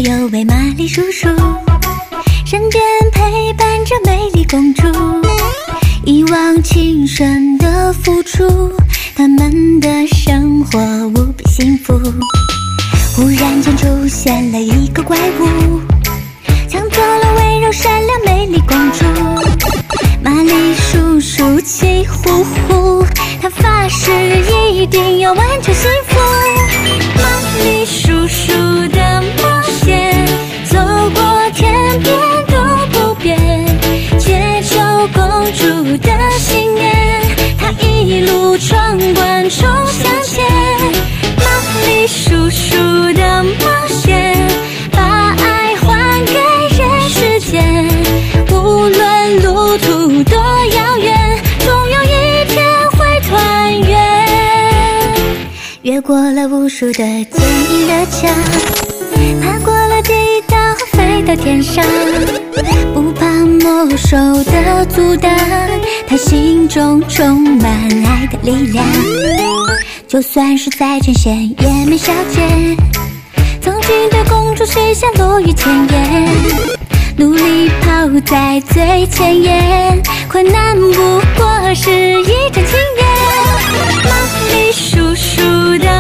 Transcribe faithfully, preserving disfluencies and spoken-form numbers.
有位玛丽叔叔，身边陪伴着美丽公主，一往情深的付出，他们的生活无比幸福。忽然间出现了一个怪物，抢走了温柔善良美丽公主。玛丽叔叔气呼呼，他发誓一定要完成幸福。玛丽叔叔的冒险，走过天边都不变，解救公主的信念，他一路闯关冲向前。玛丽叔叔的冒险，把爱还给人世间，无论路途多遥远，总有一天会团圆。越过了无数的坚硬的墙，爬过了地道，飞到天上，不怕魔兽的阻挡，他心中充满爱的力量。就算是再艰险也没小姐，曾经对公主许下落雨千言，努力跑在最前沿，困难不过是一阵轻烟。玛丽叔叔的